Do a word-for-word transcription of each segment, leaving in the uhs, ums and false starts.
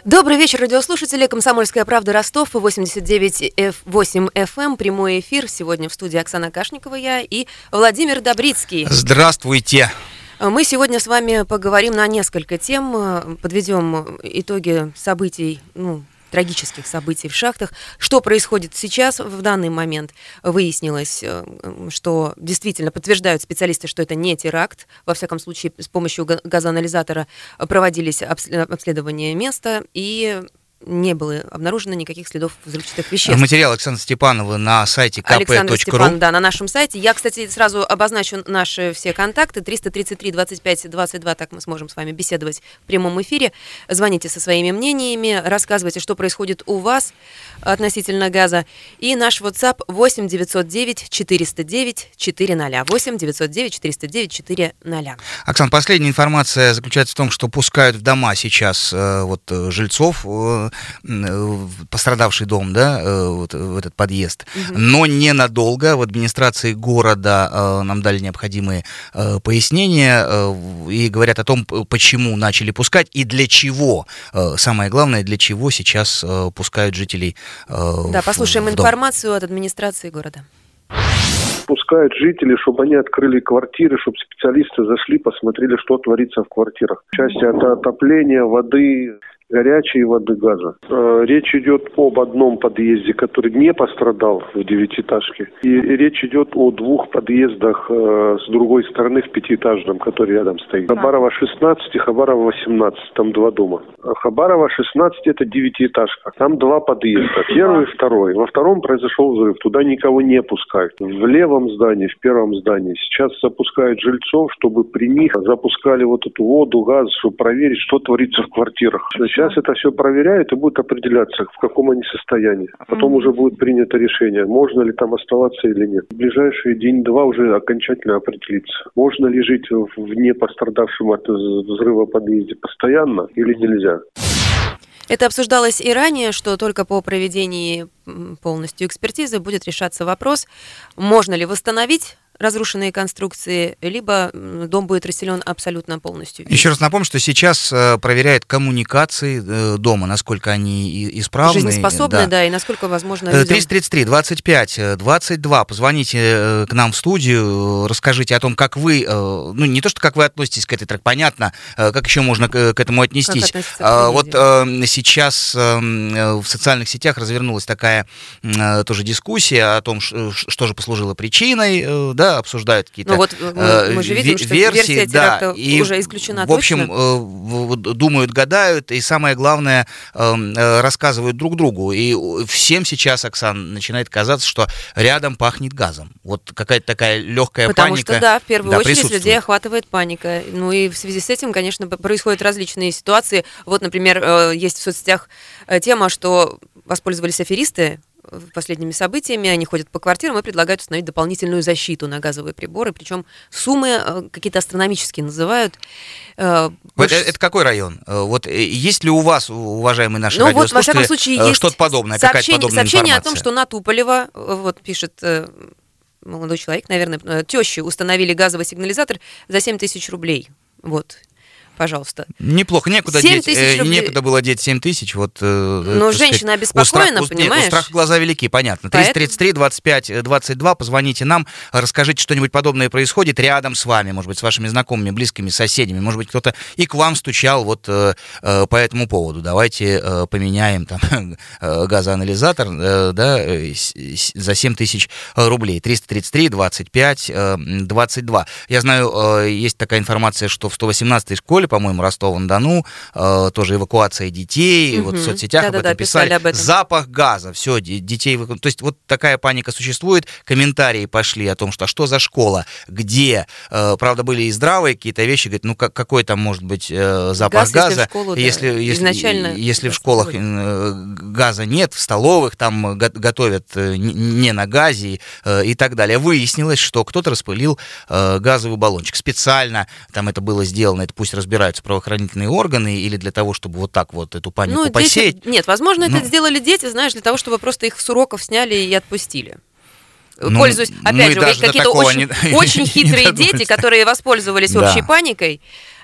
Добрый вечер, радиослушатели. «Комсомольская правда», Ростов, восемьдесят девять и восемь эф эм, прямой эфир. Сегодня в студии Оксана Кашникова, я и Владимир Добрицкий. Здравствуйте. Мы сегодня с вами поговорим на несколько тем, подведем итоги событий, ну, трагических событий в шахтах. Что происходит сейчас, в данный момент? Выяснилось, что действительно подтверждают специалисты, что это не теракт. Во всяком случае, с помощью газоанализатора проводились обследования места, и не было обнаружено никаких следов взрывчатых веществ. Материал Александра Степанова на сайте ка пэ точка ру. Александр Степан, да, на нашем сайте. Я, кстати, сразу обозначу наши все контакты. триста тридцать три двадцать пять двадцать два, так мы сможем с вами беседовать в прямом эфире. Звоните со своими мнениями, рассказывайте, что происходит у вас относительно газа. И наш WhatsApp восемь девятьсот девять четыреста девять четыреста. восемь девятьсот девять четыреста девять четыреста. Оксан, последняя информация заключается в том, что пускают в дома сейчас э, вот, жильцов, э, пострадавший дом, да, э, вот, в этот подъезд, угу. но ненадолго. В администрации города э, нам дали необходимые э, пояснения э, и говорят о том, почему начали пускать и для чего. Э, самое главное, для чего сейчас э, пускают жителей. Да, послушаем информацию от администрации города. Пускают жителей, чтобы они открыли квартиры, чтобы специалисты зашли, посмотрели, что творится в квартирах. Часть это отопление, воды, горячей воды, газа. Э, речь идет об одном подъезде, который не пострадал в девятиэтажке. И речь идет о двух подъездах э, с другой стороны в пятиэтажном, который рядом стоит. Хабарова шестнадцать и Хабарова восемнадцать, там два дома. Хабарова шестнадцать это девятиэтажка. Там два подъезда, первый и второй. Во втором произошел взрыв, туда никого не пускают. В левом здании, в первом здании сейчас запускают жильцов, чтобы при них запускали вот эту воду, газ, чтобы проверить, что творится в квартирах. Сейчас это все проверяют и будет определяться, в каком они состоянии. Потом mm-hmm. уже будет принято решение, можно ли там оставаться или нет. В ближайшие день-два уже окончательно определиться. Можно ли жить в не пострадавшем от взрыва подъезде постоянно или нельзя. Это обсуждалось и ранее, что только по проведении полностью экспертизы будет решаться вопрос, можно ли восстановить разрушенные конструкции, либо дом будет расселен абсолютно полностью. Еще раз напомню, что сейчас э, проверяют коммуникации э, дома, насколько они исправны. Жизнеспособны, да, да, и насколько возможно... триста тридцать три двадцать пять двадцать два. Позвоните э, к нам в студию, расскажите о том, как вы, э, ну не то, что как вы относитесь к этой трек, понятно, э, как еще можно к, к этому отнестись. Э, вот э, сейчас э, в социальных сетях развернулась такая э, тоже дискуссия о том, ш, что же послужило причиной, э, да, обсуждают какие-то ну, вот мы, мы же видим, что версии, версия теракта да, и, уже исключена. В общем, точно? думают, гадают, и самое главное, рассказывают друг другу. И всем сейчас, Оксан, начинает казаться, что рядом пахнет газом. Вот какая-то такая легкая Потому паника. Потому что, да, в первую да, очередь людей охватывает паника. Ну и в связи с этим, конечно, происходят различные ситуации. Вот, например, есть в соцсетях тема, что воспользовались аферисты последними событиями, они ходят по квартирам и предлагают установить дополнительную защиту на газовые приборы, причем суммы какие-то астрономические называют. Это, Больше... это какой район? Вот есть ли у вас, уважаемые наши ну, радиослушатели, вот, во всяком случае, есть что-то подобное, сообщение, какая-то подобная сообщение информация? о том, что на Туполева, вот пишет молодой человек, наверное, тещи установили газовый сигнализатор за семь тысяч рублей. Вот. Пожалуйста. Неплохо, некуда, деть, э, некуда было деть семь тысяч. Вот, э, но женщина сказать, обеспокоена, у страх, понимаешь? У страха глаза велики, понятно. триста тридцать три двадцать пять двадцать два, позвоните нам, расскажите, что-нибудь подобное происходит рядом с вами, может быть, с вашими знакомыми, близкими, соседями, может быть, кто-то и к вам стучал вот э, э, по этому поводу. Давайте э, поменяем там газоанализатор э, да, э, за семь тысяч рублей. триста тридцать три двадцать пять двадцать два. Я знаю, э, есть такая информация, что в сто восемнадцатой школе, по-моему, Ростова-на-Дону, э, тоже эвакуация детей, угу. вот в соцсетях да, об этом да, писали, об этом. Запах газа, все, детей, эваку... то есть вот такая паника существует, комментарии пошли о том, что а что за школа, где, э, правда, были и здравые какие-то вещи, говорят, ну как, какой там может быть э, запах Газ, газа, если в, школу, если, да, если, изначально если в школах э, газа нет, в столовых там го- готовят э, не на газе э, и так далее. Выяснилось, что кто-то распылил э, газовый баллончик специально, там это было сделано, это пусть разбираются правоохранительные органы или для того, чтобы вот так вот эту панику ну, посеять? Дети... Нет, возможно, ну... это сделали дети, знаешь, для того, чтобы просто их с уроков сняли и отпустили. Ну, Пользуясь, опять ну, же, какие-то очень, не... очень хитрые дети, которые воспользовались да. общей паникой,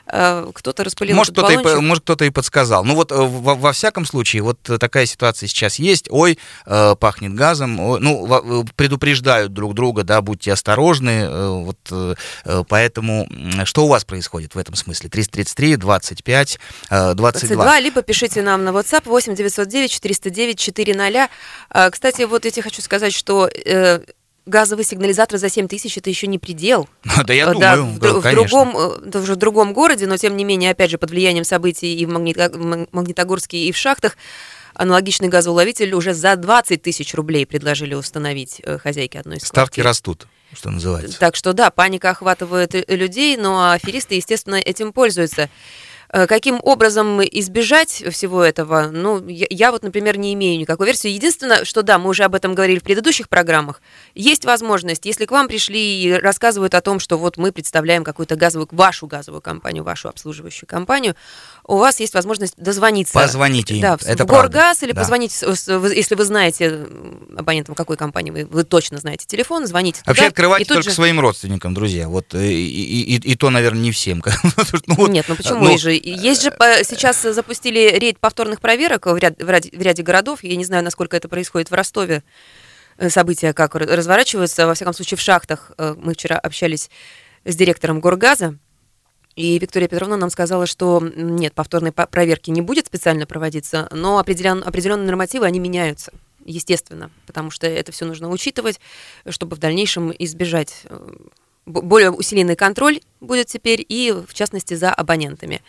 кто-то распылил может, этот кто-то баллончик. И, может, кто-то и подсказал. Ну вот во, во всяком случае, вот такая ситуация сейчас есть. Ой, э, пахнет газом. Ой, ну, предупреждают друг друга, да, будьте осторожны. Э, вот, э, поэтому что у вас происходит в этом смысле? триста тридцать три двадцать пять двадцать два. Либо пишите нам на WhatsApp восемь девятьсот девять четыреста девять четыреста. Кстати, вот я тебе хочу сказать, что... Э, газовый сигнализатор за семь тысяч — это еще не предел. Да, я да, думаю, в, да, в, другом, в другом городе, но тем не менее, опять же, под влиянием событий и в Магнитогорске, и в шахтах, аналогичный газоуловитель уже за двадцать тысяч рублей предложили установить хозяйки одной из Ставки квартир. растут, что называется. Так что да, паника охватывает людей, но аферисты, естественно, этим пользуются. Каким образом избежать всего этого? Ну, я, я вот, например, не имею никакой версии. Единственное, что да, мы уже об этом говорили в предыдущих программах, есть возможность, если к вам пришли и рассказывают о том, что вот мы представляем какую-то газовую, вашу газовую компанию, вашу обслуживающую компанию, у вас есть возможность дозвониться. Позвоните им, да, в, это в Горгаз, правда. или да. позвоните, если вы знаете абонентам какой компании, вы, вы точно знаете телефон, звоните туда. Вообще открывайте только же... своим родственникам, друзья. Вот, и, и, и, и то, наверное, не всем. ну, вот, Нет, ну почему ну, же? Есть же, сейчас запустили рейд повторных проверок в, ряд, в, ряд, в ряде городов. Я не знаю, насколько это происходит в Ростове. События как разворачиваются. Во всяком случае, в шахтах. Мы вчера общались с директором Горгаза. И Виктория Петровна нам сказала, что нет, повторной проверки не будет специально проводиться, но определен, определенные нормативы, они меняются. Естественно, потому что это все нужно учитывать, чтобы в дальнейшем избежать. Более усиленный контроль будет теперь, и в частности за абонентами.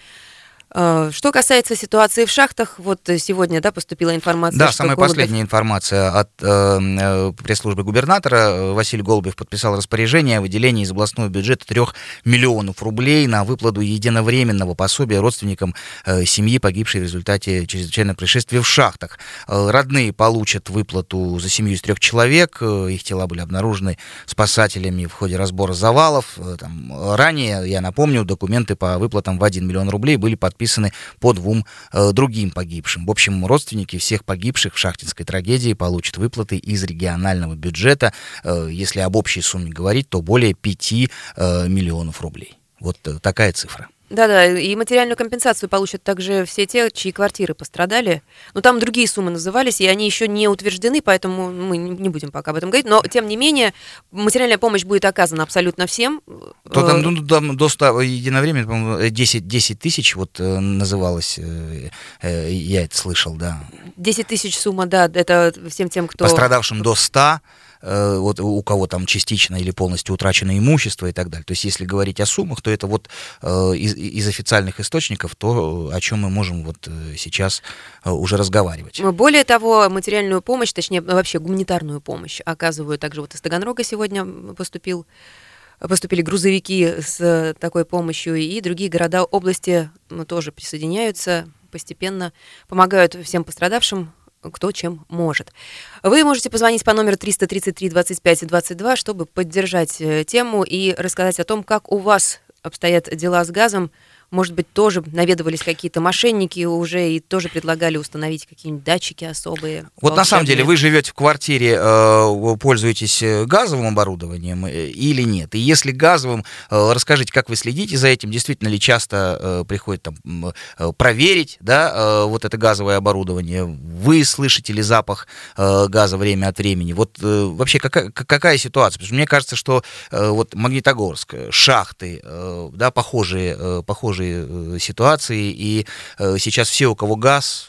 Что касается ситуации в шахтах, вот сегодня, да, поступила информация. Да, что самая Голубев... последняя информация от э, пресс-службы губернатора. Василий Голубев подписал распоряжение о выделении из областного бюджета трех миллионов рублей на выплату единовременного пособия родственникам э, семьи, погибшей в результате чрезвычайного происшествия в шахтах. Э, родные получат выплату за семью из трех человек. Э, их тела были обнаружены спасателями в ходе разбора завалов. Э, там, ранее, я напомню, документы по выплатам в один миллион рублей были подписаны по двум э, другим погибшим. В общем, родственники всех погибших в шахтинской трагедии получат выплаты из регионального бюджета. Э, если об общей сумме говорить, то более пяти э, миллионов рублей. Вот э, такая цифра. Да-да, и материальную компенсацию получат также все те, чьи квартиры пострадали. Но там другие суммы назывались, и они еще не утверждены, поэтому мы не будем пока об этом говорить. Но, тем не менее, материальная помощь будет оказана абсолютно всем. То там, ну, там до ста единовременно, по-моему, десять, десять тысяч вот э, называлось, э, э, я это слышал, да. десять тысяч сумма, да, это всем тем, кто... Пострадавшим до ста. Вот у кого там частично или полностью утрачено имущество и так далее. То есть, если говорить о суммах, то это вот э, из, из официальных источников то, о чем мы можем вот сейчас э, уже разговаривать. Более того, материальную помощь, точнее, вообще гуманитарную помощь оказывают также вот из Таганрога сегодня поступил, поступили грузовики с такой помощью, и другие города области тоже присоединяются постепенно, помогают всем пострадавшим, кто чем может. Вы можете позвонить по номеру триста тридцать три двадцать пять двадцать два, чтобы поддержать тему и рассказать о том, как у вас обстоят дела с газом. Может быть, тоже наведывались какие-то мошенники уже и тоже предлагали установить какие-нибудь датчики особые. Вот на самом деле вы живете в квартире, пользуетесь газовым оборудованием или нет? И если газовым, расскажите, как вы следите за этим, действительно ли часто приходит там проверить, да, вот это газовое оборудование? Вы слышите ли запах газа время от времени? Вот вообще какая, какая ситуация? Потому что мне кажется, что вот Магнитогорск, шахты, да, похожие, похожие ситуации, и э, сейчас все, у кого газ...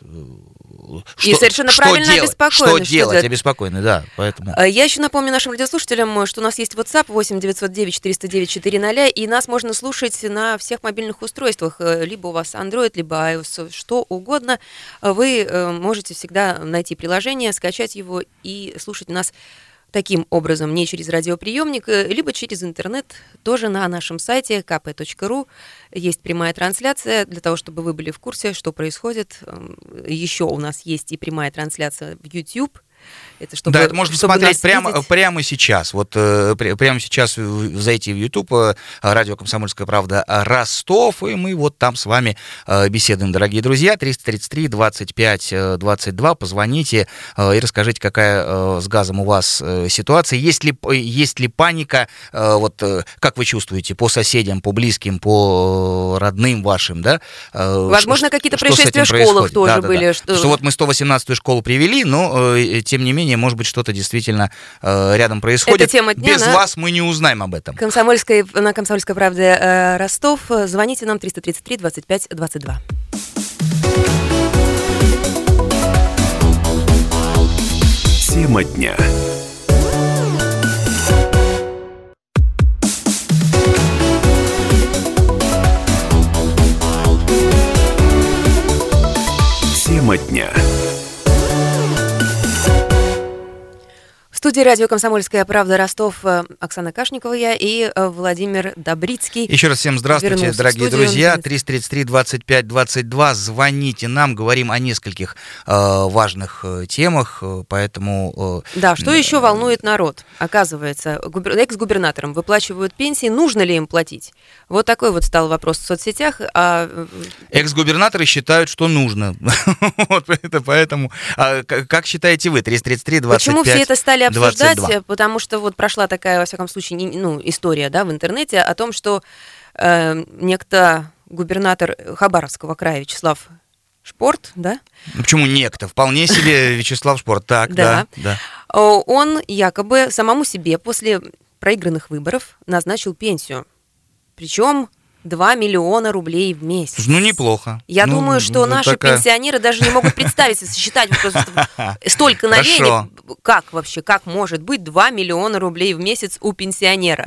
И что, совершенно что правильно делать? обеспокоены. Что, что делать? Делать? Обеспокоены, да. Поэтому... Я еще напомню нашим радиослушателям, что у нас есть WhatsApp восемь девятьсот девять четыреста девять четыреста, и нас можно слушать на всех мобильных устройствах. Либо у вас Android, либо iOS, что угодно. Вы можете всегда найти приложение, скачать его и слушать нас таким образом, не через радиоприемник, либо через интернет, тоже на нашем сайте ка пэ точка ру. Есть прямая трансляция для того, чтобы вы были в курсе, что происходит. Еще у нас есть и прямая трансляция в YouTube. Это чтобы, да, это можно чтобы смотреть прямо, видеть. прямо сейчас. Вот э, прямо сейчас зайти в YouTube, э, радио «Комсомольская правда» Ростов, и мы вот там с вами э, беседуем, дорогие друзья. триста тридцать три двадцать пять двадцать два, позвоните э, и расскажите, какая э, с газом у вас э, ситуация. Есть ли, есть ли паника, э, вот э, как вы чувствуете, по соседям, по близким, по родным вашим, да? Э, Возможно, что, какие-то что происшествия в школах происходит? тоже да, да, были. Да. Что... что вот мы сто восемнадцатую школу привели, но э, тем не менее, может быть, что-то действительно э, рядом происходит. Это тема дня, Без на... вас мы не узнаем об этом. Комсомольская, на «Комсомольской правде» э, Ростов. Звоните нам триста тридцать три двадцать пять двадцать два. Тема дня. Тема дня. В студии радио «Комсомольская правда» Ростов Оксана Кашникова я и Владимир Добрицкий. Еще раз всем здравствуйте, Вернулся дорогие в студию. друзья. триста тридцать три двадцать пять двадцать два. Звоните нам, говорим о нескольких э, важных э, темах, поэтому... Э, да, что еще волнует народ? Оказывается, губер... экс-губернаторам выплачивают пенсии, нужно ли им платить? Вот такой вот стал вопрос в соцсетях. А... Экс-губернаторы считают, что нужно. Вот это поэтому... Как считаете вы? триста тридцать три двадцать пять Почему все это стали обсуждать? двадцать два. Потому что вот прошла такая, во всяком случае, не, ну, история, да, в интернете о том, что э, некто губернатор Хабаровского края Вячеслав Шпорт, да? Ну, почему некто? Вполне себе Вячеслав Шпорт. Так, да, да. Он якобы самому себе после проигранных выборов назначил пенсию. Причем два миллиона рублей в месяц. Ну, неплохо. Я ну, думаю, что ну, наши такая... пенсионеры даже не могут представить, сосчитать столько на денег. Как вообще, как может быть два миллиона рублей в месяц у пенсионера?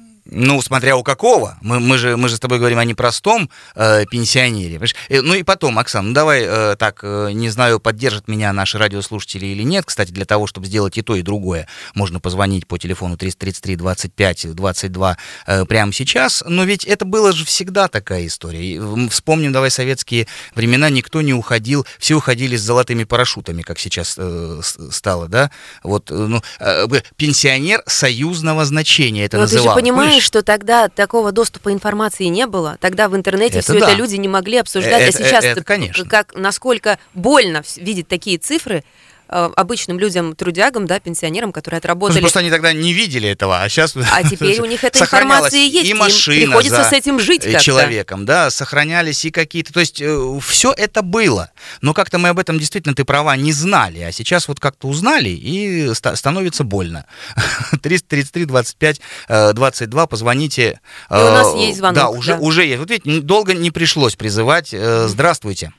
Ну, смотря у какого. Мы, мы, же, мы же с тобой говорим о непростом э, пенсионере. Понимаешь? Ну и потом, Оксан, ну давай э, так, э, не знаю, поддержат меня наши радиослушатели или нет. Кстати, для того, чтобы сделать и то, и другое, можно позвонить по телефону триста тридцать три двадцать пять двадцать два э, прямо сейчас. Но ведь это была же всегда такая история. Вспомним, давай, советские времена, никто не уходил, все уходили с золотыми парашютами, как сейчас э, стало, да? Вот, ну, э, пенсионер союзного значения это называлось. Ты же понимаешь, что тогда такого доступа информации не было, тогда в интернете это все да. это люди не могли обсуждать, это, а сейчас это, это, как, насколько больно видеть такие цифры обычным людям, трудягам, да, пенсионерам, которые отработали. Ну, просто они тогда не видели этого, а сейчас... А теперь у них эта информация есть, и машина им приходится с этим жить как-то. Человеком, да, сохранялись и какие-то... То есть э, все это было, но как-то мы об этом действительно, ты права, не знали, а сейчас вот как-то узнали, и ста- становится больно. триста тридцать три двадцать пять двадцать два, позвоните. Э, и у нас есть звонок. Да, уже, да. уже есть. Вот видите, долго не пришлось призывать. Э, здравствуйте.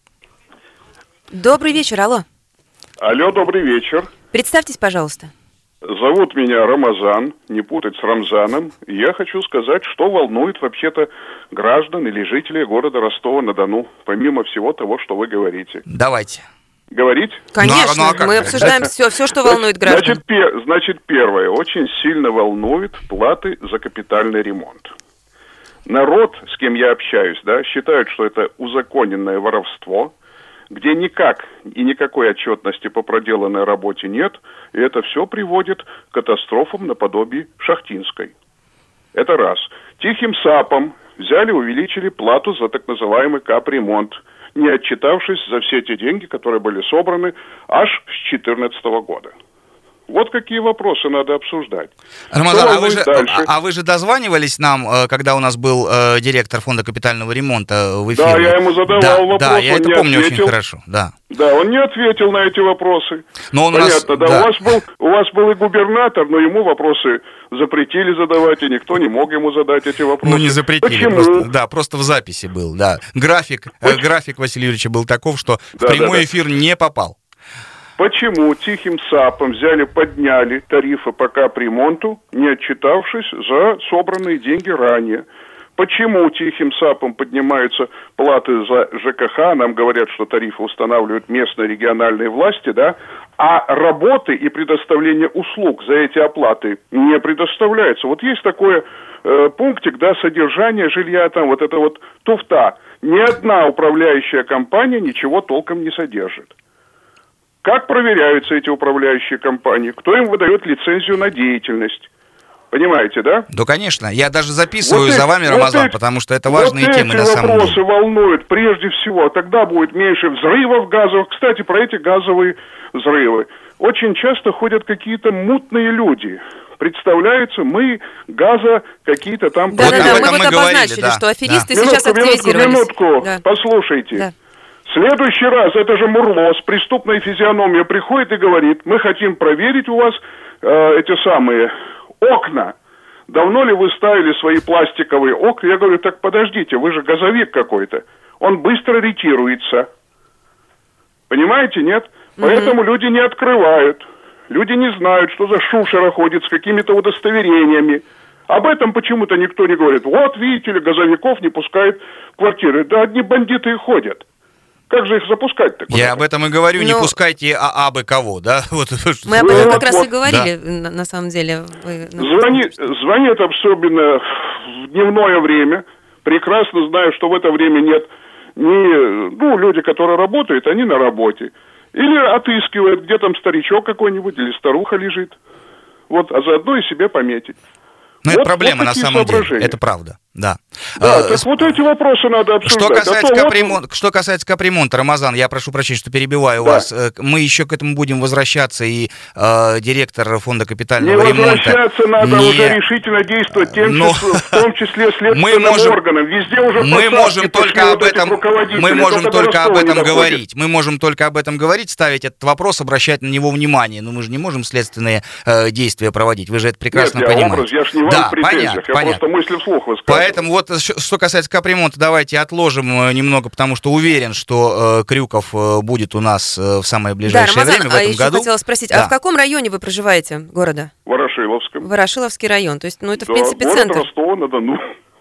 Добрый вечер, алло. Алло, добрый вечер. Представьтесь, пожалуйста. Зовут меня Рамазан, не путать с Рамзаном. Я хочу сказать, что волнует вообще-то граждан или жителей города Ростова-на-Дону, помимо всего того, что вы говорите. Давайте. Говорить? Конечно, ну, а, ну, а мы обсуждаем все, все, что волнует граждан. Значит, пер, значит, первое, очень сильно волнует платы за капитальный ремонт. Народ, с кем я общаюсь, да, считают, что это узаконенное воровство, где никак и никакой отчетности по проделанной работе нет, и это все приводит к катастрофам наподобие Шахтинской. Это раз. Тихим сапом взяли, увеличили плату за так называемый капремонт, не отчитавшись за все те деньги, которые были собраны аж с две тысячи четырнадцатого года. Вот какие вопросы надо обсуждать. Рамазан, а вы, же, а, а вы же дозванивались нам, когда у нас был э, директор фонда капитального ремонта в эфире? Да, я ему задавал да, вопрос, да, я он это не помню ответил. Очень хорошо, да. Да, он не ответил на эти вопросы. Но он Понятно, у нас, да, да. У, вас был, у вас был и губернатор, но ему вопросы запретили задавать, и никто не мог ему задать эти вопросы. Ну, не запретили, Почему? Просто, да, просто в записи был, да. График, э, график Василия Юрьевича был таков, что да, в прямой да, да. эфир не попал. Почему тихим сапом взяли, подняли тарифы по капремонту, не отчитавшись за собранные деньги ранее? Почему тихим сапом поднимаются платы за ЖКХ? Нам говорят, что тарифы устанавливают местные региональные власти, да? А работы и предоставление услуг за эти оплаты не предоставляются. Вот есть такой э, пунктик, да, содержание жилья, там вот это вот туфта. Ни одна управляющая компания ничего толком не содержит. Как проверяются эти управляющие компании? Кто им выдает лицензию на деятельность? Понимаете, да? Да, конечно. Я даже записываю вот за эти, вами, вот Рамазан, эти, потому что это важные вот темы на самом деле. эти вопросы волнуют прежде всего. Тогда будет меньше взрывов газовых. Кстати, про эти газовые взрывы. Очень часто ходят какие-то мутные люди. Представляются, мы газа какие-то там... Да, вот да, да, мы мы вот говорили, обозначили, да. что аферисты Да. сейчас минутку, активизировались. Минутку, минутку, Да. послушайте. Да. В следующий раз это же Мурло с преступной физиономией приходит и говорит, мы хотим проверить у вас э, эти самые окна. Давно ли вы ставили свои пластиковые окна? Я говорю, так подождите, вы же газовик какой-то. Он быстро ретируется. Понимаете, нет? Mm-hmm. Поэтому люди не открывают. Люди не знают, что за шушера ходит с какими-то удостоверениями. Об этом почему-то никто не говорит. Вот, видите ли, газовиков не пускают в квартиры. Да одни бандиты и ходят. Как же их запускать-то? Куда-то? Я об этом и говорю, не Но... пускайте а абы кого, да? Вот. Мы об этом вот, как раз вот, и говорили, да. на, на самом деле. Вы... Звонит, звонит особенно в дневное время. Прекрасно знаю, что в это время нет ни... Ну, люди, которые работают, они на работе. Или отыскивают, где там старичок какой-нибудь, или старуха лежит. Вот, а заодно и себе пометить. Ну, вот, это проблема вот на самом деле, это правда, да. Да, а, так вот эти вопросы надо обсуждать. Что касается, а то капремон... вот... что касается капремонта, Рамазан, я прошу прощения, что перебиваю да. вас. Мы еще к этому будем возвращаться, и э, директор фонда капитального не ремонта... возвращаться надо, не... уже решительно действовать, тем Но... числе, в том числе следственным мы можем... органам. Везде уже мы можем только вот об этом, мы можем только об этом говорить. Мы можем только об этом говорить, ставить этот вопрос, обращать на него внимание. Но мы же не можем следственные э, действия проводить. Вы же это прекрасно Нет, понимаете. Образ, я ж не вам да, в претензиях, понятно, я понятно. просто мысли вслух высказываю. Поэтому вот, что касается капремонта, давайте отложим немного, потому что уверен, что э, Крюков э, будет у нас э, в самое ближайшее да, Рамазан, время в этом а еще году. хотела спросить, да. а в каком районе вы проживаете города? В Ворошиловском. Ворошиловский район, то есть, ну это да, в принципе город центр. Ростова-на-Дону.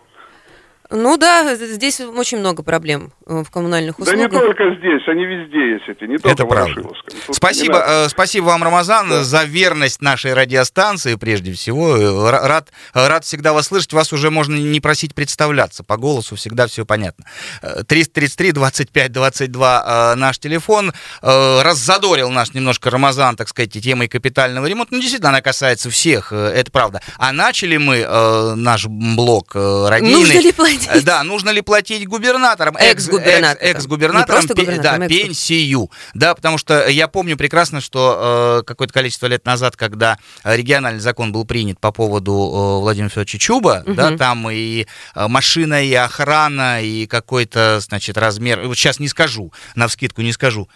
Ну да, здесь очень много проблем в коммунальных услугах. Да не только здесь, они везде есть эти, не только Это в правда. Ворошиловском. Спасибо, э, спасибо вам, Рамазан, да. за верность нашей радиостанции, прежде всего. Рад, рад всегда вас слышать. Вас уже можно не просить представляться. По голосу всегда все понятно. триста тридцать три двадцать пять двадцать два э, наш телефон. Э, раззадорил наш немножко Рамазан, так сказать, темой капитального ремонта. Ну, действительно, она касается всех, э, это правда. А начали мы э, наш блок э, радийный. Нужно ли платить? Да, нужно ли платить губернаторам? Экс-губернаторам. Экс, экс-губернаторам, пе- да, пенсию. Да, потому что я помню прекрасно, что э, какое-то количество лет назад, когда региональный закон был принят по поводу э, Владимира Федоровича Чуба, угу. да, там и э, машина, и охрана, и какой-то, значит, размер, вот сейчас не скажу, навскидку не скажу,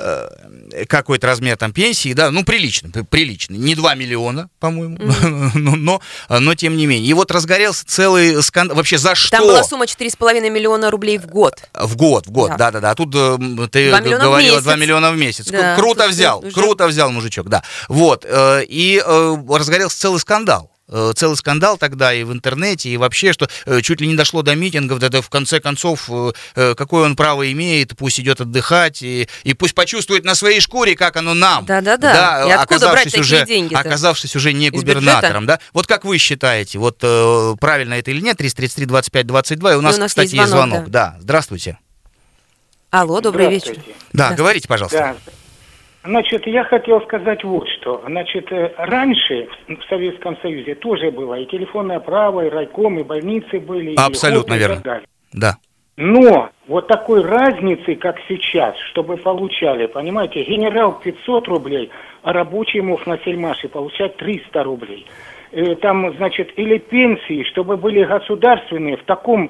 э, какой-то размер там пенсии, да, ну, прилично, прилично, не два миллиона, по-моему, mm. но, но, но тем не менее. И вот разгорелся целый скандал, вообще за что? Там была сумма четыре с половиной миллиона рублей в год. В год, в год, да, да, да. А тут э, ты говорила два миллиона в месяц. Да, круто взял, уже... круто взял мужичок, да. Вот, э, и э, разгорелся целый скандал. Целый скандал тогда и в интернете, и вообще, что э, чуть ли не дошло до митингов, да, да в конце концов, э, какое он право имеет, пусть идет отдыхать, и, и пусть почувствует на своей шкуре, как оно нам. Да-да-да, да, и откуда брать такие уже, деньги-то? Оказавшись уже не губернатором, да. Вот как вы считаете, вот э, правильно это или нет, триста тридцать три двадцать пять двадцать два, и у нас, и у нас кстати, есть звонок. звонок. Да. Да, здравствуйте. Алло, добрый вечер. Да, говорите, пожалуйста. Да. Значит, я хотел сказать вот что. Значит, раньше в Советском Союзе тоже было и телефонное право, и райком, и больницы были. Абсолютно и верно. далее. Да. Но вот такой разницы, как сейчас, чтобы получали, понимаете, генерал пятьсот рублей, а рабочий мог на сельмаше получать триста рублей. Там, значит, или пенсии, чтобы были государственные в таком,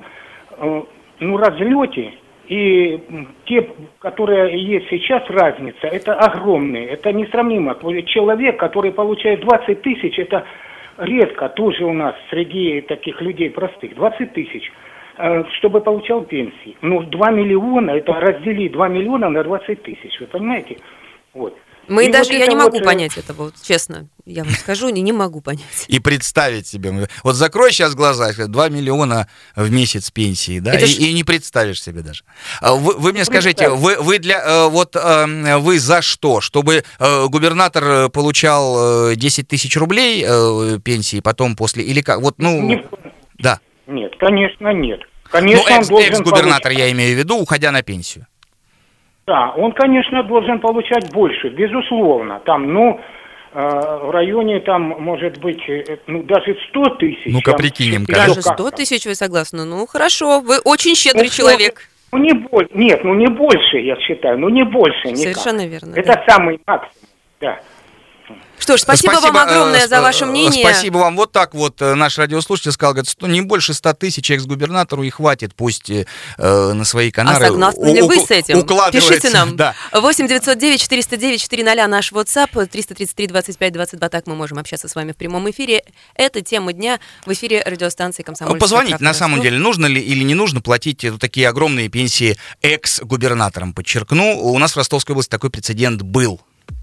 ну, разлете. И те, которые есть сейчас, разница, это огромные, это несравнимо. Человек, который получает двадцать тысяч, это редко тоже у нас среди таких людей простых, двадцать тысяч, чтобы получал пенсии. Ну, два миллиона, это раздели два миллиона на двадцать тысяч, вы понимаете? Вот. Мы и даже, вот я не вот... могу понять этого, вот, честно, я вам скажу, не, не могу понять. И представить себе. Вот закрой сейчас глаза, два миллиона в месяц пенсии, да, и, ж... и не представишь себе даже. Вы, вы мне скажите, вы, вы для, вот, вы за что? Чтобы губернатор получал десять тысяч рублей пенсии потом после, или как? Вот, ну, не... да. Нет, конечно, нет. Конечно, ну, экс, он должен экс-губернатор, получать. я имею в виду, уходя на пенсию. Да, он, конечно, должен получать больше, безусловно. Там, ну, э, в районе, там, может быть, э, ну, даже сто тысяч. Ну-ка, прикинем. Даже сто тысяч вы согласны? Ну, хорошо, вы очень щедрый ну, человек. Ну, не больше, нет, ну, не больше, я считаю, ну, не больше никак. Совершенно верно. Это да. самый максимум, да. Что ж, спасибо, спасибо вам огромное э, за ваше мнение. Спасибо вам. Вот так вот наш радиослушатель сказал, говорит, что не больше ста тысяч экс-губернатору и хватит, пусть э, на свои канары. А согласны ли вы с этим? Пишите нам. Да. восемь девятьсот девять четыреста девять четыреста наш WhatsApp, триста тридцать три двадцать пять двадцать два, так мы можем общаться с вами в прямом эфире. Это тема дня в эфире радиостанции «Комсомольская правда». Позвоните, на самом деле, нужно ли или не нужно платить такие огромные пенсии экс-губернаторам? Подчеркну, у нас в Ростовской области такой прецедент был.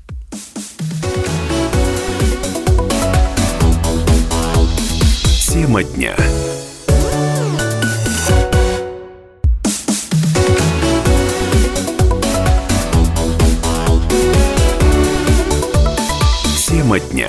Тема дня. Тема дня.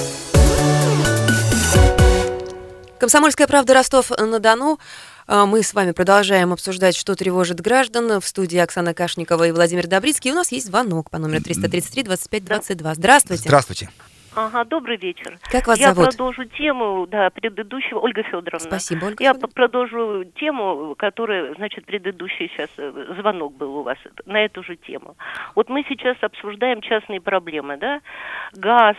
Комсомольская правда, Ростов-на-Дону. Мы с вами продолжаем обсуждать, что тревожит граждан. В студии Оксана Кашникова и Владимир Добрицкий. У нас есть звонок по номеру триста тридцать три двадцать пять двадцать два. Здравствуйте. Здравствуйте. Ага, добрый вечер. Как вас Я зовут? Я продолжу тему, да, предыдущего, Ольга Федоровна. Спасибо, Ольга Я Федоровна. продолжу тему, которая, значит, предыдущий сейчас звонок был у вас на эту же тему. Вот мы сейчас обсуждаем частные проблемы, да, газ,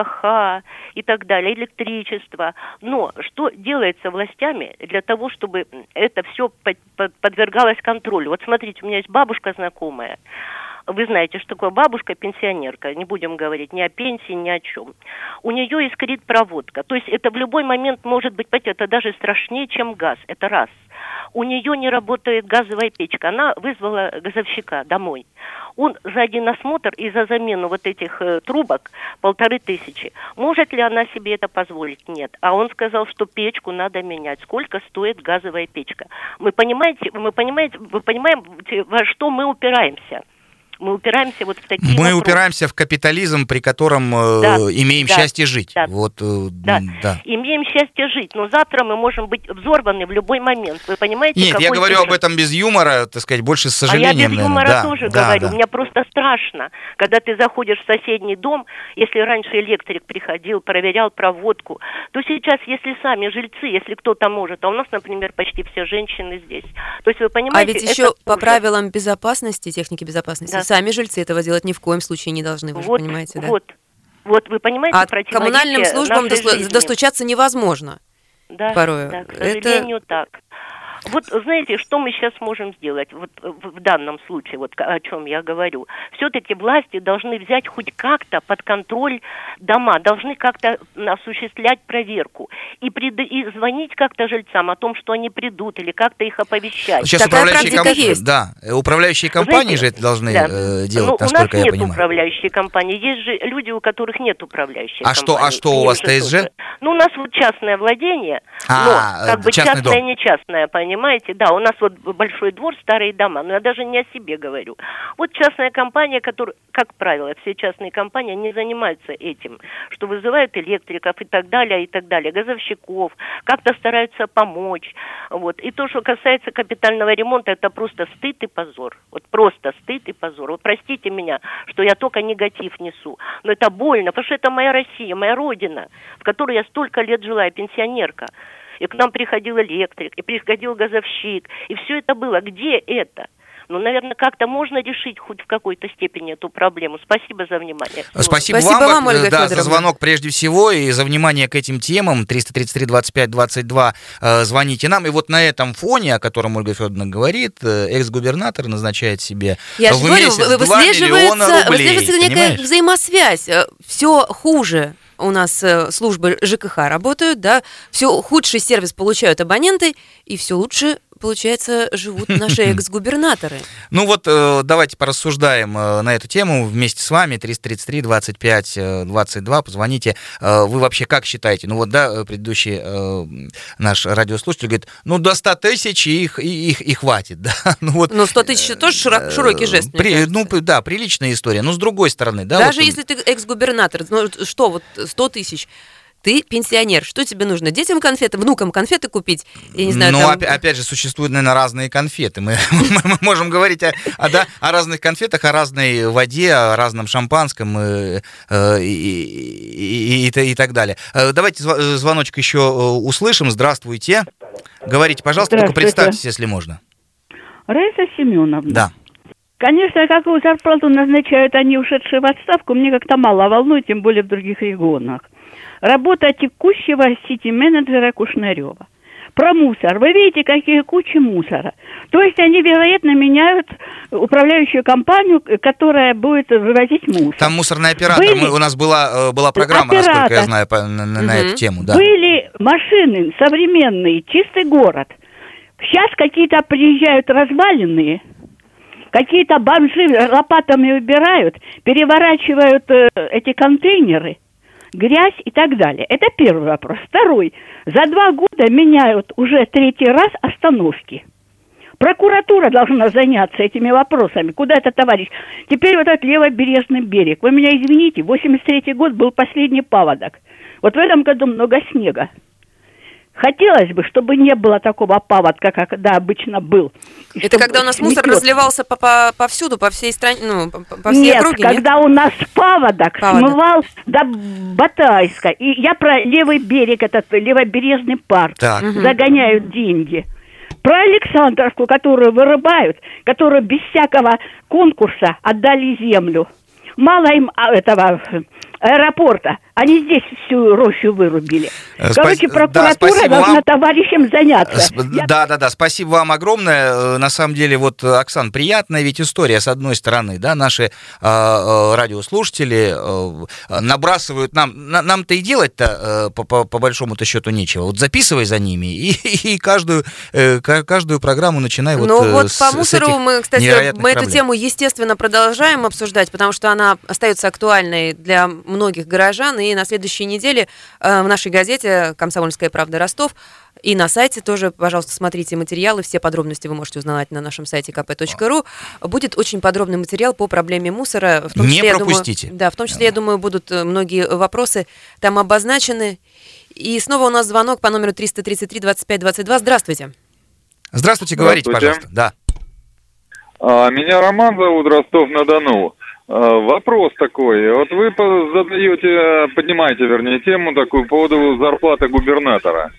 ЖКХ и так далее, электричество. Но что делается властями для того, чтобы это все подвергалось контролю? Вот смотрите, у меня есть бабушка знакомая. Вы знаете, что такое бабушка-пенсионерка, не будем говорить ни о пенсии, ни о чем. У нее искрит проводка, то есть это в любой момент может быть, это даже страшнее, чем газ, это раз. У нее не работает газовая печка, она вызвала газовщика домой. Он за один осмотр и за замену вот этих э, трубок полторы тысячи. Может ли она себе это позволить? Нет. А он сказал, что печку надо менять. Сколько стоит газовая печка? Мы понимаете, мы понимаете, вы понимаете, во что мы упираемся? Мы упираемся вот в такие Мы вопросы. упираемся в капитализм, при котором э, да, имеем да, счастье жить. Да, вот, э, да. да, имеем счастье жить, но завтра мы можем быть взорваны в любой момент. Вы понимаете? Нет, я говорю тяжесть? об этом без юмора, так сказать, больше с сожалением. А я без наверное. юмора да, тоже да, говорю. Да. У меня просто страшно, когда ты заходишь в соседний дом, если раньше электрик приходил, проверял проводку, то сейчас, если сами жильцы, если кто-то может, а у нас, например, почти все женщины здесь. То есть вы понимаете... А ведь еще по уже... правилам безопасности, техники безопасности, да. сами жильцы этого делать ни в коем случае не должны, вы вот, же понимаете, да? Вот, вот, вы понимаете, а коммунальным службам досту- достучаться невозможно. Да, порою. Да, к сожалению, Это... так. Вот, знаете, что мы сейчас можем сделать вот, в данном случае, вот о чем я говорю? Все-таки власти должны взять хоть как-то под контроль дома, должны как-то осуществлять проверку и, прид... и звонить как-то жильцам о том, что они придут, или как-то их оповещать. Сейчас Такая управляющие практика комп... есть. Да, управляющие компании Знаете, же это должны да. э, делать, ну, насколько я понимаю. У нас нет управляющей компании, есть же люди, у которых нет управляющей а компании. Что, а что у вас, ТСЖ? Ну, у нас вот частное владение, а, но как бы частное, частное, дом. не частное, понимаете? Да, у нас вот большой двор, старые дома, но я даже не о себе говорю. Вот частная компания, которая, как правило, все частные компании не занимаются этим, что вызывают электриков и так далее, и так далее, газовщиков, как-то стараются помочь. Вот. И то, что касается капитального ремонта, это просто стыд и позор. Вот просто стыд и позор. Вот простите меня, что я только негатив несу, но это больно, потому что это моя Россия, моя родина, в которой я столько лет жила, я пенсионерка. И к нам приходил электрик, и приходил газовщик, и все это было. Где это? Ну, наверное, как-то можно решить хоть в какой-то степени эту проблему. Спасибо за внимание. Спасибо, Спасибо вам, вам, Ольга да, Федоровна. за звонок прежде всего и за внимание к этим темам. триста тридцать три двадцать пять двадцать два э, звоните нам. И вот на этом фоне, о котором Ольга Федоровна говорит, э, экс-губернатор назначает себе Я в же говорю, месяц два миллиона рублей. Выслеживается некая понимаешь? взаимосвязь. Все хуже. У нас э, службы ЖКХ работают, да, все худший сервис получают абоненты, и все лучше, получается, живут наши экс-губернаторы. Ну вот, э, давайте порассуждаем э, на эту тему вместе с вами. триста тридцать три двадцать пять двадцать два, позвоните. Э, вы вообще как считаете? Ну вот, да, предыдущий э, наш радиослушатель говорит, ну до ста тысяч и их, и, их, и хватит, да. Ну, вот, Но сто тысяч тоже широк, широкий жест, мне при, кажется. Ну да, приличная история. Но с другой стороны, да. Даже вот, если ты экс-губернатор, ну что, вот сто тысяч, Ты пенсионер, что тебе нужно? Детям конфеты, внукам конфеты купить? Я не знаю, ну, там... опять, опять же, существуют, наверное, разные конфеты. Мы, мы можем говорить о, о, да, о разных конфетах, о разной воде, о разном шампанском и, и, и, и, и так далее. Давайте звоночек еще услышим. Здравствуйте. Говорите, пожалуйста, только представьтесь, если можно. Раиса Семеновна. Да. Конечно, какую зарплату назначают они, ушедшие в отставку, мне как-то мало волнует, тем более в других регионах. Работа текущего сити-менеджера Кушнарева. Про мусор. Вы видите, какие кучи мусора. То есть они, вероятно, меняют управляющую компанию, которая будет вывозить мусор. Там мусорный оператор. Были... Мы, у нас была, была программа, оператор. насколько я знаю, по, на, на угу. эту тему. Да. Были машины современные, чистый город. Сейчас какие-то приезжают разваленные, какие-то бомжи лопатами убирают, переворачивают э, эти контейнеры, грязь и так далее. Это первый вопрос. Второй. За два года меняют уже третий раз остановки. Прокуратура должна заняться этими вопросами. Куда это, товарищ? Теперь вот этот левобережный берег. Вы меня извините, восемьдесят третий год был последний паводок. Вот в этом году много снега. Хотелось бы, чтобы не было такого паводка, как когда обычно был. Это когда у нас мусор метет. разливался по, по, повсюду, по всей стране, ну, по, по всей нет, округе, когда нет? у нас паводок, паводок смывал до Батайска. И я про левый берег, этот левобережный парк, так. загоняют деньги. Про Александровку, которую вырубают, которую без всякого конкурса отдали землю. Мало им этого аэропорта. Они здесь всю рощу вырубили. Короче, прокуратура да, должна вам. товарищам заняться. Сп- Я... Да, да, да. Спасибо вам огромное. На самом деле, вот, Оксан, приятная ведь история, с одной стороны, да, наши э, э, радиослушатели э, набрасывают нам, на, нам-то и делать-то э, по, по, по большому-то счету нечего. Вот записывай за ними и, и каждую, э, каждую программу начинай вот, ну, э, вот с, по мусору мы, кстати, мы проблем. эту тему, естественно, продолжаем обсуждать, потому что она остается актуальной для многих горожан, и на следующей неделе э, в нашей газете «Комсомольская правда Ростов» и на сайте тоже, пожалуйста, смотрите материалы, все подробности вы можете узнавать на нашем сайте ка пэ точка ру. Будет очень подробный материал по проблеме мусора. В том Не числе, пропустите. Я думаю, да, в том числе, я думаю, будут многие вопросы там обозначены. И снова у нас звонок по номеру триста тридцать три двадцать пять двадцать два. Здравствуйте. Здравствуйте, говорите, пожалуйста. Да. А, меня Роман зовут, Ростов-на-Дону. Вопрос такой. Вот вы задаете, поднимаете, вернее, тему такую по поводу зарплаты губернатора.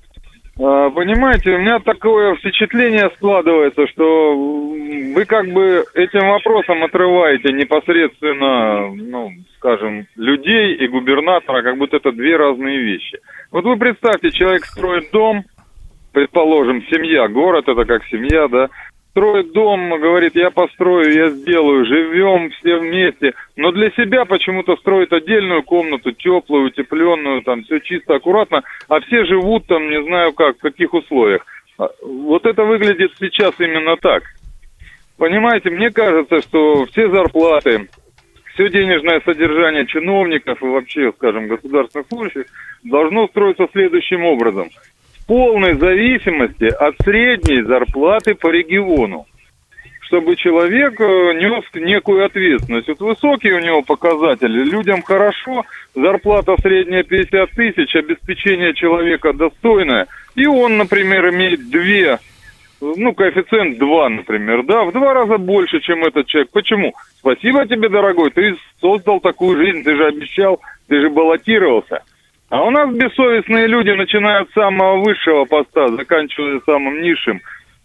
Понимаете, у меня такое впечатление складывается, что вы как бы этим вопросом отрываете непосредственно, ну, скажем, людей и губернатора, как будто это две разные вещи. Вот вы представьте, человек строит дом, предположим, семья, город это как семья, да, строит дом, говорит, я построю, я сделаю, живем все вместе, но для себя почему-то строит отдельную комнату, теплую, утепленную, там все чисто, аккуратно, а все живут там, не знаю как, в каких условиях. Вот это выглядит сейчас именно так. Понимаете, мне кажется, что все зарплаты, все денежное содержание чиновников и вообще, скажем, государственных служащих должно строиться следующим образом. Полной зависимости от средней зарплаты по региону, чтобы человек нес некую ответственность. Вот высокие у него показатели, людям хорошо, зарплата средняя пятьдесят тысяч, обеспечение человека достойное, и он, например, имеет две, ну, коэффициент два, например, да, в два раза больше, чем этот человек. Почему? Спасибо тебе, дорогой, ты создал такую жизнь, ты же обещал, ты же баллотировался. А у нас бессовестные люди начинают с самого высшего поста, заканчивая самым низшим.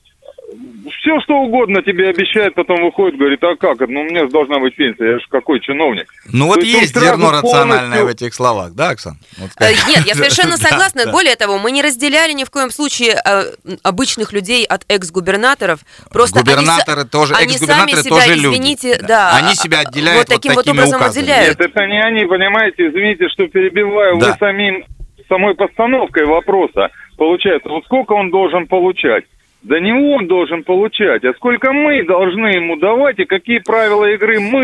Все, что угодно тебе обещают, потом выходит, говорит, а как это? Ну, у меня же должна быть пенсия, я же какой чиновник. Ну, вот есть, есть зерно рациональное полностью... в этих словах, да, Оксан? Вот Нет, я совершенно согласна. Более того, мы не разделяли ни в коем случае обычных людей от экс-губернаторов. Просто губернаторы тоже, экс-губернаторы тоже люди. Извините, да. Они себя отделяют вот такими вот образом указами. отделяют. Нет, это не они, понимаете, извините, что перебиваю, вы самим, самой постановкой вопроса. Получается, вот сколько он должен получать? Да не он должен получать, а сколько мы должны ему давать и какие правила игры мы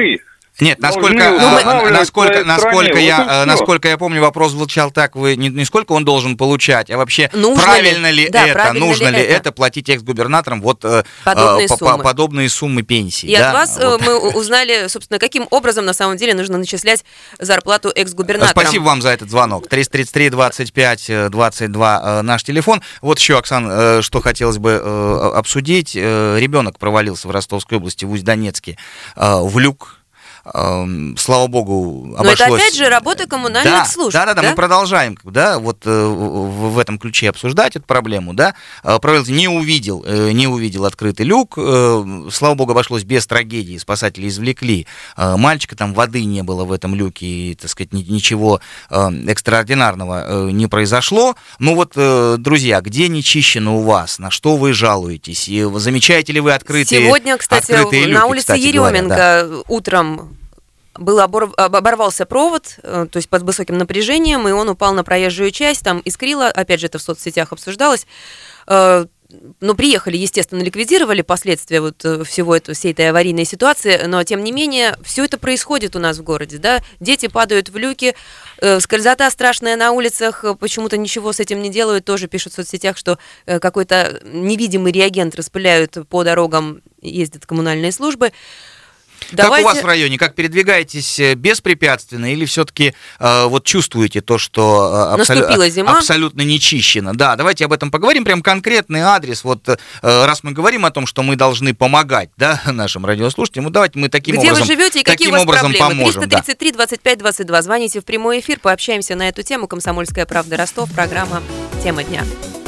Нет, насколько, ну, мы, насколько, насколько, я, вот насколько я помню, вопрос звучал так, вы не, не сколько он должен получать, а вообще нужно правильно ли, ли да, это, правильно нужно ли, ли это? это платить экс-губернаторам вот подобные, э, суммы. подобные суммы пенсий. И да? от вас вот. мы узнали, собственно, каким образом на самом деле нужно начислять зарплату экс-губернаторам. Спасибо вам за этот звонок. триста тридцать три двадцать пять двадцать два наш телефон. Вот еще, Оксан, что хотелось бы обсудить. Ребенок провалился в Ростовской области, в Усть-Донецке, в люк. Слава богу, обошлось. Но это опять же работа коммунальных да, служб. Да, да, да, да, мы продолжаем, да, вот э, в, в этом ключе обсуждать эту проблему, да. Провалился, не увидел, э, не увидел открытый люк. Э, слава богу, обошлось без трагедии. Спасатели извлекли э, мальчика, там воды не было в этом люке, и, так сказать, ни, ничего э, экстраординарного э, не произошло. Ну вот, э, друзья, где не чищено у вас, на что вы жалуетесь? И замечаете ли вы открытые, Сегодня, кстати, открытые люки, на улице кстати Еременко говоря, да. утром был обор... оборвался провод, то есть под высоким напряжением, и он упал на проезжую часть, там искрило, опять же, это в соцсетях обсуждалось. Но приехали, естественно, ликвидировали последствия вот всего этого, всей этой аварийной ситуации, но, тем не менее, все это происходит у нас в городе, да, дети падают в люки, скользота страшная на улицах, почему-то ничего с этим не делают, тоже пишут в соцсетях, что какой-то невидимый реагент распыляют по дорогам, ездят коммунальные службы. Давайте... Как у вас в районе? Как передвигаетесь беспрепятственно или все-таки э, вот чувствуете то, что абсолю... зима. абсолютно не чищено? Да, давайте об этом поговорим. Прям конкретный адрес. Вот э, раз мы говорим о том, что мы должны помогать, да, нашим радиослушателям, ну давайте мы таким Где образом, вы живете и какие у вас образом проблемы? поможем. триста тридцать три двадцать пять двадцать два. Звоните в прямой эфир, пообщаемся на эту тему. «Комсомольская правда» Ростов. Программа «Тема дня».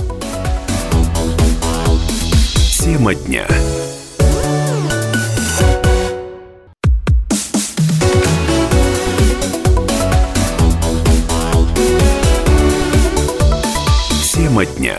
Тема дня. Тема дня.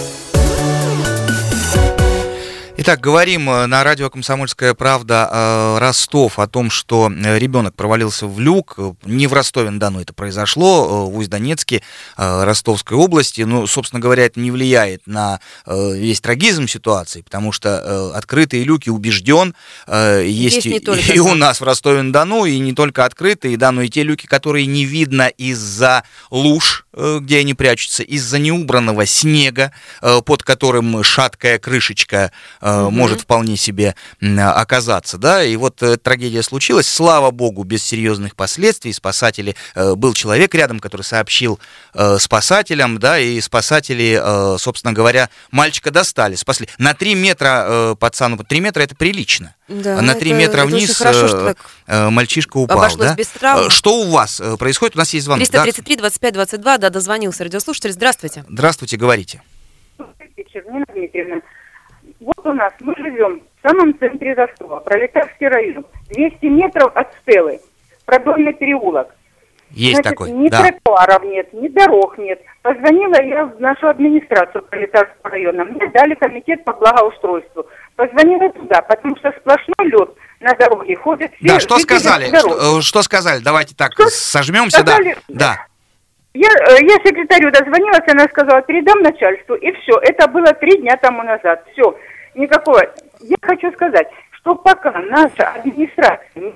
Итак, говорим на радио «Комсомольская правда» Ростов о том, что ребенок провалился в люк. Не в Ростове-на-Дону это произошло, в Усть-Донецке, Ростовской области. Ну, собственно говоря, это не влияет на весь трагизм ситуации, потому что открытые люки, убежден, есть, есть и, и у нас в Ростове-на-Дону, и не только открытые, да, но и те люки, которые не видно из-за луж, где они прячутся, из-за неубранного снега, под которым шаткая крышечка mm-hmm. может вполне себе оказаться, да, и вот э, трагедия случилась, слава богу, без серьезных последствий. Спасатели, э, был человек рядом, который сообщил э, спасателям, да, и спасатели, э, собственно говоря, мальчика достали, спасли. На три метра э, пацану, три метра это прилично. Да, на три это, метра это вниз хорошо, что э, мальчишка упал, да? Без травм. Что у вас происходит? У нас есть звонок. триста тридцать три двадцать пять двадцать два, да, дозвонился радиослушатель. Здравствуйте. Здравствуйте, говорите. Нина Дмитриевна. Вот у нас, мы живем в самом центре Ростова, Пролетарский район, двести метров от Стелы, Продольный переулок. Есть Значит, такой, ни да. тротуаров нет, ни дорог нет. Позвонила я в нашу администрацию Пролетарского района, мне дали комитет по благоустройству. Позвонила туда, потому что сплошной лед на дороге ходит. Да, что сказали? Что, что сказали? Давайте так, что сожмемся, сказали, да. да. Я, я секретарю дозвонилась, она сказала, передам начальству, и все. Это было три дня тому назад. Все, никакого. Я хочу сказать, что пока наша администрация...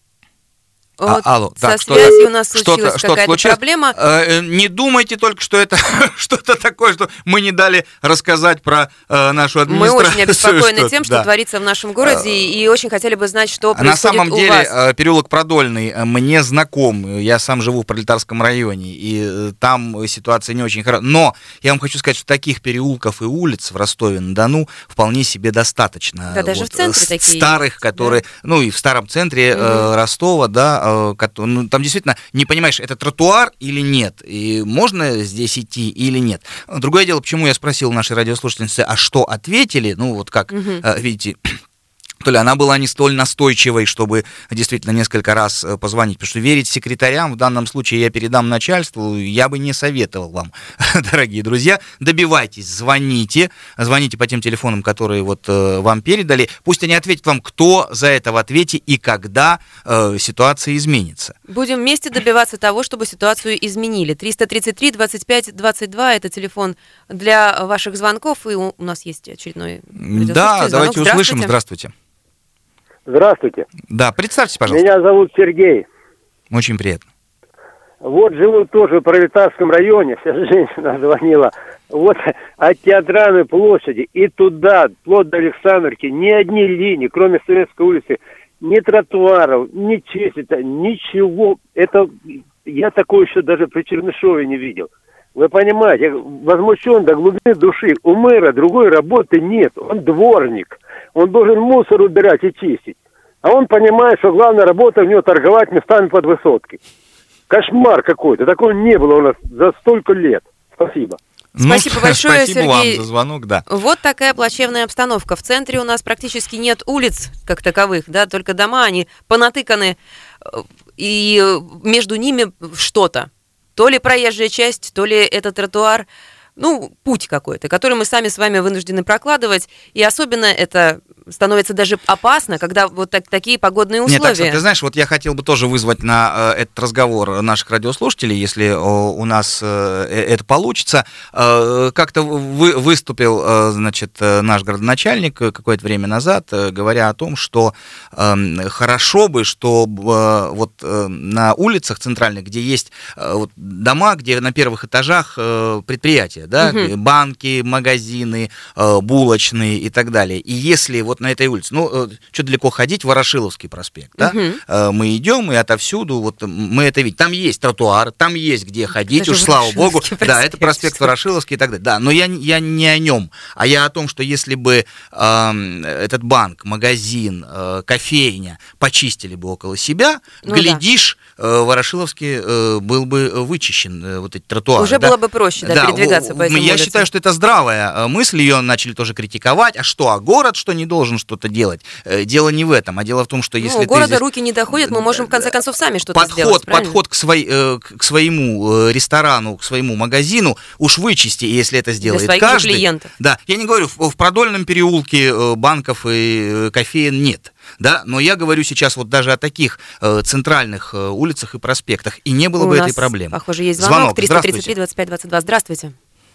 Вот а, алло, со да, связью у нас случилась что-то, какая-то что-то случилось. проблема. Э, не думайте только, что это что-то такое, что мы не дали рассказать про э, нашу администрацию. Мы очень обеспокоены что тем, что да. творится в нашем городе, и, и очень хотели бы знать, что происходит На самом у деле вас. Переулок Продольный мне знаком, я сам живу в Пролетарском районе, и там ситуация не очень хорошая. Но я вам хочу сказать, что таких переулков и улиц в Ростове-на-Дону вполне себе достаточно. Да, даже вот, в центре такие. Старых, которые, да. ну и в старом центре угу. э, Ростова, да, э, ну, там действительно не понимаешь, это тротуар или нет, и можно здесь идти или нет. Другое дело, почему я спросил нашей радиослушательницы, а что ответили, ну вот как, угу. видите... То ли она была не столь настойчивой, чтобы действительно несколько раз позвонить, потому что верить секретарям в данном случае я передам начальству, я бы не советовал вам, дорогие друзья. Добивайтесь, звоните, звоните по тем телефонам, которые вот э, вам передали. Пусть они ответят вам, кто за это в ответе и когда э, ситуация изменится. Будем вместе добиваться того, чтобы ситуацию изменили. триста тридцать три двадцать пять двадцать два это телефон для ваших звонков, и у нас есть очередной Да, давайте услышим. Здравствуйте. Здравствуйте. Да, представьте, пожалуйста. Меня зовут Сергей. Очень приятно. Вот живу тоже в Пролетарском районе, сейчас женщина звонила. Вот от Театральной площади и туда, вплоть до Александровки, ни одни линии, кроме Советской улицы, ни тротуаров, ни чистица, ничего. Это я такое еще даже при Чернышове не видел. Вы понимаете, я возмущен до глубины души. У мэра другой работы нет, он дворник. Он должен мусор убирать и чистить. А он понимает, что главная работа у него торговать местами под высотки. Кошмар какой-то. Такого не было у нас за столько лет. Спасибо. Спасибо ну, большое, спасибо Сергей. вам за звонок, да. Вот такая плачевная обстановка. В центре у нас практически нет улиц как таковых, да, только дома, они понатыканы, и между ними что-то. То ли проезжая часть, то ли это тротуар. Ну, путь какой-то, который мы сами с вами вынуждены прокладывать. И особенно это становится даже опасно, когда вот так, такие погодные условия. Нет, так, ты знаешь, вот я хотел бы тоже вызвать на э, этот разговор наших радиослушателей, если э, у нас э, это получится. Э, как-то вы, выступил, э, значит, наш городоначальник какое-то время назад, э, говоря о том, что э, хорошо бы, чтобы э, вот э, на улицах центральных, где есть э, вот, дома, где на первых этажах э, предприятия, да, угу. банки, магазины, э, булочные и так далее. И если вот на этой улице, ну, э, что далеко ходить, Ворошиловский проспект, да, угу. э, мы идем и отовсюду, вот мы это видим. Там есть тротуар, там есть где ходить, это уж слава богу. Проспект, да, это проспект Ворошиловский и так далее. Да, но я, я не о нем, а я о том, что если бы э, этот банк, магазин, э, кофейня почистили бы около себя, ну, глядишь, да. э, Ворошиловский э, был бы вычищен, э, вот эти тротуары. Уже да? было бы проще, да, да передвигаться. По этим я улицам. считаю, что это здравая мысль, ее начали тоже критиковать. А что, а город что не должен что-то делать? Дело не в этом, а дело в том, что если ну, у ты города здесь... руки не доходят, мы можем в конце концов сами что-то подход, сделать, правильно? Подход к, свой, к своему ресторану, к своему магазину уж вычисти, если это сделает для своих каждый. Клиентов. Да, я не говорю, в, в Продольном переулке банков и кофеен нет. Да, но я говорю сейчас вот даже о таких э, центральных э, улицах и проспектах, и не было у бы нас, этой проблемы. Похоже, есть звонок. триста тридцать три двадцать пять двадцать два. Здравствуйте.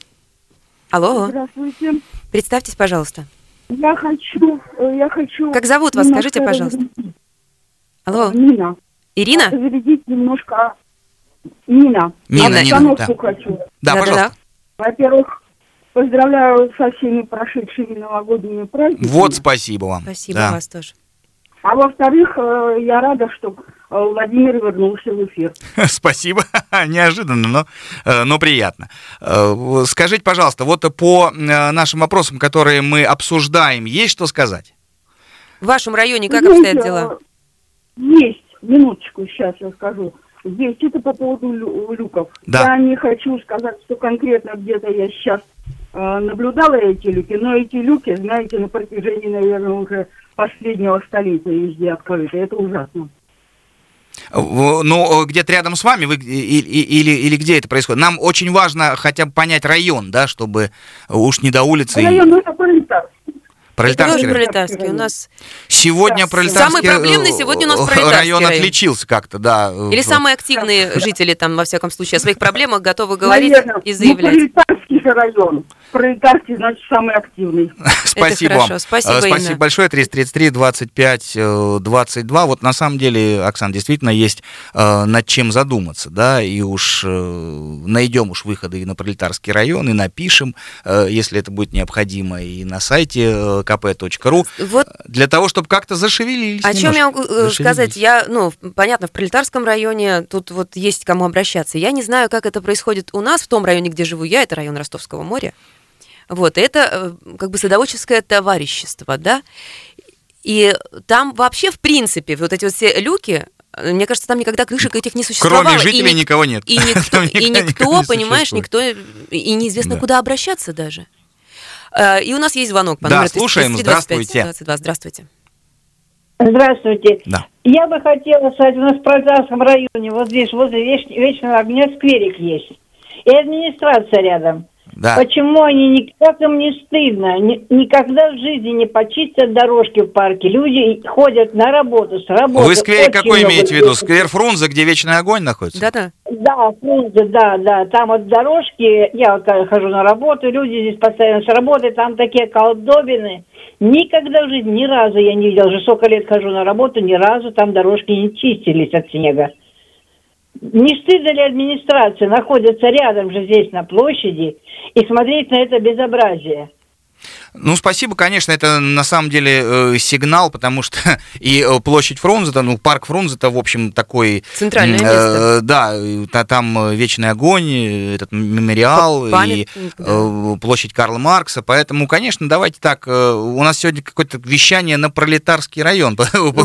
Алло. Здравствуйте. Представьтесь, пожалуйста. Я хочу, я хочу... Как зовут вас, скажите, пожалуйста. Разрядить. Алло. Нина. Ирина? Разрядить немножко... Нина. Нина, Нина, да. хочу. Да, да, пожалуйста. Да. Во-первых, поздравляю со всеми прошедшими новогодними праздниками. Вот, спасибо вам. Спасибо да. вас тоже. А во-вторых, я рада, что Владимир вернулся в эфир. Спасибо. Неожиданно, но, но приятно. Скажите, пожалуйста, вот по нашим вопросам, которые мы обсуждаем, есть что сказать? В вашем районе как есть, обстоят дела? Есть. Минуточку, сейчас я скажу. Есть. Это по поводу лю- люков. Да. Я не хочу сказать, что конкретно где-то я сейчас э, наблюдала эти люки, но эти люки, знаете, на протяжении, наверное, уже последнего столетия везде открыты. Это ужасно. Ну, где-то рядом с вами вы, или, или, или где это происходит? Нам очень важно хотя бы понять район, да, чтобы уж не до улицы... Район, ну, это Пролетарский. Пролетарский, пролетарский. У нас сегодня да. пролетарский самый проблемный сегодня у нас пролетарский район, район отличился как-то, да. Или самые активные жители там, во всяком случае, о своих проблемах готовы говорить наверное, и заявлять. Ну, пролетарский же район. Пролетарский, значит, самый активный. Спасибо вам. Спасибо, Спасибо большое. триста тридцать три двадцать пять двадцать два. Вот на самом деле, Оксана, действительно есть э, над чем задуматься, да, и уж э, найдем уж выходы и на Пролетарский район, и напишем, э, если это будет необходимо, и на сайте э, ка пэ точка ру, вот для того, чтобы как-то зашевелились. О чем я могу зашевелились. сказать? Я, ну, понятно, в Пролетарском районе тут вот есть к кому обращаться. Я не знаю, как это происходит у нас, в том районе, где живу я, это район Ростовского моря. Вот, это как бы садоводческое товарищество, да, и там вообще, в принципе, вот эти вот все люки, мне кажется, там никогда крышек этих не существовало. Кроме жителей и никого нет. И никто, и никто понимаешь, никто, и неизвестно, да. куда обращаться даже. И у нас есть звонок по да, номеру слушаем, здравствуйте. двадцать два. Здравствуйте. Здравствуйте. Да. Я бы хотела сказать, у нас в Пролетарском районе, вот здесь, возле Вечного огня, скверик есть. И администрация рядом. Да. Почему они, не, как им не стыдно, ни, никогда в жизни не почистят дорожки в парке. Люди ходят на работу, с работы. Вы сквер какой имеете в виду? Сквер Фрунзе, где вечный огонь находится? Да-да. Да, Фрунзе, да, да. Там вот дорожки, я вот хожу на работу, люди здесь постоянно с работы, там такие колдобины. Никогда в жизни, ни разу я не видел, уже сколько лет хожу на работу, ни разу там дорожки не чистились от снега. Не стыдно ли администрация находится рядом же здесь на площади и смотреть на это безобразие? Ну, спасибо, конечно, это на самом деле э, сигнал, потому что и э, площадь Фрунзе, ну, парк Фрунзе, в общем, такой... Центральное э, место. Да, та, там вечный огонь, этот мемориал, Память, и да. э, площадь Карла Маркса, поэтому, конечно, давайте так, э, у нас сегодня какое-то вещание на Пролетарский район.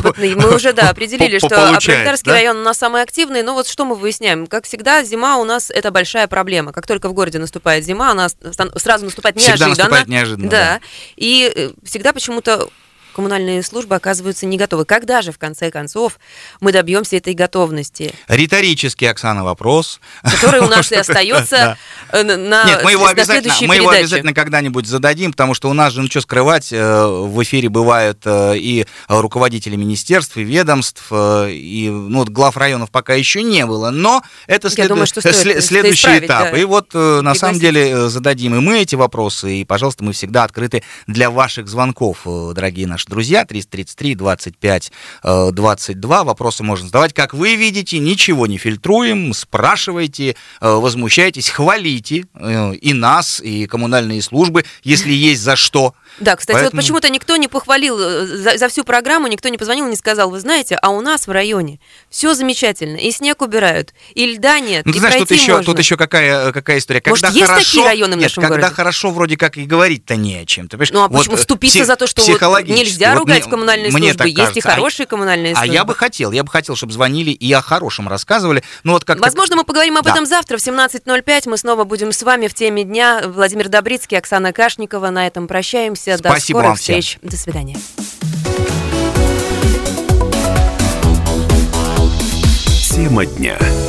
Мы уже, да, определили, что Пролетарский да? район у нас самый активный, но вот что мы выясняем? Как всегда, зима у нас это большая проблема. Как только в городе наступает зима, она сразу наступает неожиданно. Всегда наступает неожиданно. Да. Да. И всегда почему-то коммунальные службы оказываются не готовы. Когда же, в конце концов, мы добьемся этой готовности? Риторический, Оксана, вопрос. Который у нас и остается на Нет, мы его обязательно, мы его передаче. обязательно когда-нибудь зададим, потому что у нас же, ну что скрывать, в эфире бывают и руководители министерств, и ведомств, и ну, вот глав районов пока еще не было, но это след... думаю, что стоит следующий этап. Да. И вот на Пригласить. самом деле зададим и мы эти вопросы, и, пожалуйста, мы всегда открыты для ваших звонков, дорогие наши друзья. триста тридцать три двадцать пять двадцать два. Вопросы можно задавать, как вы видите, ничего не фильтруем, спрашивайте, возмущайтесь, хвалите и нас, и коммунальные службы, если есть за что. Да, кстати, Поэтому... вот почему-то никто не похвалил за, за всю программу, никто не позвонил, не сказал, вы знаете, а у нас в районе все замечательно, и снег убирают, и льда нет, ну, ты и знаешь, пройти тут еще, можно. тут еще какая, какая история. Может, когда есть хорошо, такие районы в нет, нашем когда городе? хорошо, вроде как и говорить-то не о чем. Ты ну, а вот, почему вступиться псих, за то, что вот нельзя вот ругать мне, коммунальные мне службы, есть кажется. и хорошие а, коммунальные службы. А я бы хотел, я бы хотел, чтобы звонили и о хорошем рассказывали. Ну, вот как Возможно, мы поговорим об да. этом завтра в семнадцать ноль пять. Мы снова будем с вами в теме дня. Владимир Добрицкий, Оксана Кашникова. На этом прощаемся. Спасибо До скорых вам встреч. всем. До свидания. Тема дня.